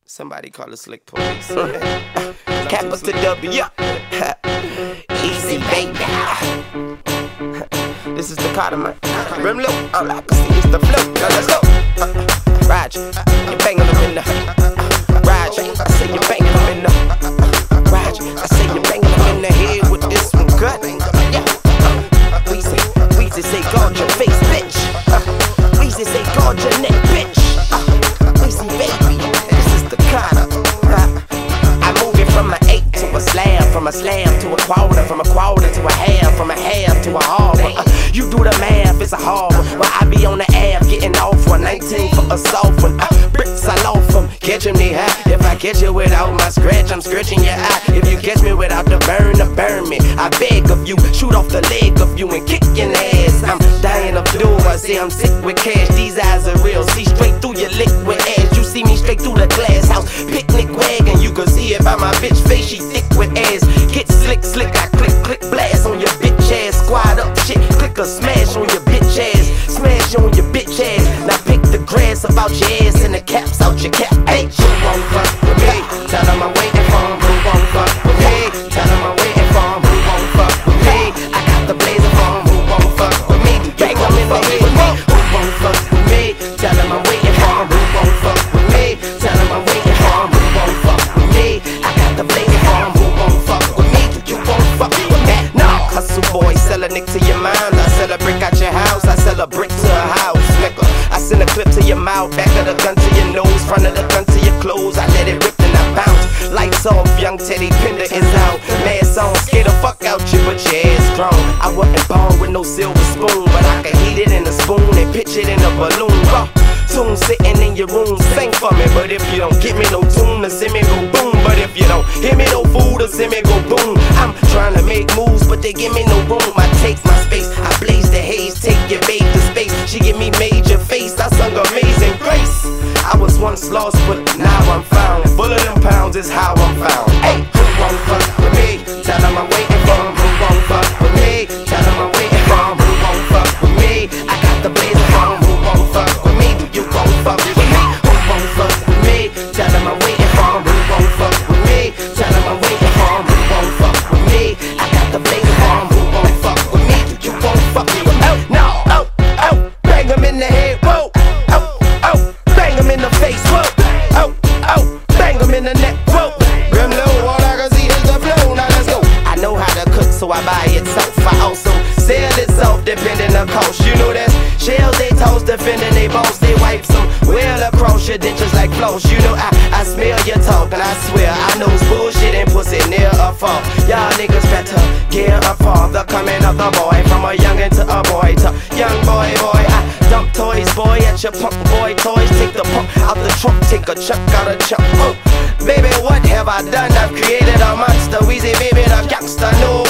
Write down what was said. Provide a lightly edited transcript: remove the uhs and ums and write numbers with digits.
Somebody call the slick police. Capital W. Easy, baby. This is the Carter, man. Rim low, all I can see is the flow. Now let's go. Raj, you banging them in the Raj, I say you banging them in the Raj, I say you banging them in the head with this one gut. Weezy say guard your face, bitch. Weezy say guard your neck, bitch. Weezy baby, this is the Carter. I move it from an 8 to a slab to a quarter, from a quarter to a half to a half. You do the math, it's a hard one. While I be on the app getting off one, 19 for a soft one. Bricks I loaf them, catch them knee high. If I catch you without my scratch, I'm scratching your eye. If you catch me without the burn me. I beg of you, shoot off the leg of you and kick your ass. I'm dying of dough, I say I'm sick with cash. These eyes are real, see straight through your liquid ass. You see me straight through the glass house, picnic wagon. You can see it by my bitch face, she thick with ass. Get slick, I click, blast on your bitch ass. Squad up shit, click a smash on your bitch ass. Smash on your bitch ass. Now pick the grass about your ass and the caps out your cap. Hey, who won't fuck with me? Tell them I'm waiting for him. Who won't fuck with me? Tell them I'm waiting for him. Who won't fuck with me? I got the blazer for him. Who won't fuck with me? Bang them in the head with me. Who won't fuck with me? Tell them I'm waiting for him. Who won't fuck with me? Tell them I'm waiting for him. Who won't fuck with me? I got the blazer for him. Who won't fuck with me? You won't fuck with me. No, hustle boy, sell a nick to your mind. I sell a brick out your house. I sell a brick to a house, nigga. I send a clip to your mouth, back of the gun to your nose, front of the gun to your clothes. I let it rip and I bounce. Lights off, young Teddy Pender is out. Mask on, scare the fuck out you, but your ass grown. I wasn't born with no silver spoon, but I can heat it in a spoon and pitch it in a balloon. Tune sitting in your room, sing for me. But if you don't get me no tune, the send me go boom. But if you don't hear me no food, the send me go boom. I'm trying to make moves, but they give me no room. I take my space, I blaze the haze, take your babe to space. She give me major face, I sung Amazing Grace. I was once lost, but now I'm found. Full of them pounds is how I'm found. Hey, who won't fuck with me? Tell them I'm waiting for him. Who won't fuck with me? Tell them I'm waiting for him. Who won't fuck with me? I got the blazer for him. Who won't fuck with me? You won't fuck with me. Who won't fuck with me? Tell them I'm waiting for him. Who won't fuck with me? Tell them I'm waiting for him. Who won't fuck with me? I got the blazer for him. Who won't fuck with me? You won't fuck with me. No, bang him in the head. Whoa, bang him in the face. Whoa, bang him in the neck. Whoa, grim low, all I can see is the flow. Now let's go. I know how to cook, so I buy it soft. I also sell it soft, depending on cost. You know that's shells they toast, defending they bones, they wipe some well across your dentures like floss. You know I smell your talk, and I swear I know bullshit and pussy near a fall. Y'all niggas better gear up for the coming of the boy, from a youngin' to a boy to young boy. I dump toys, boy, at your punk boy toys. Take the pump out the trunk, take a chunk out a chunk. Oh, baby, what have I done? I've created a monster. Weezy, baby, the gangster. No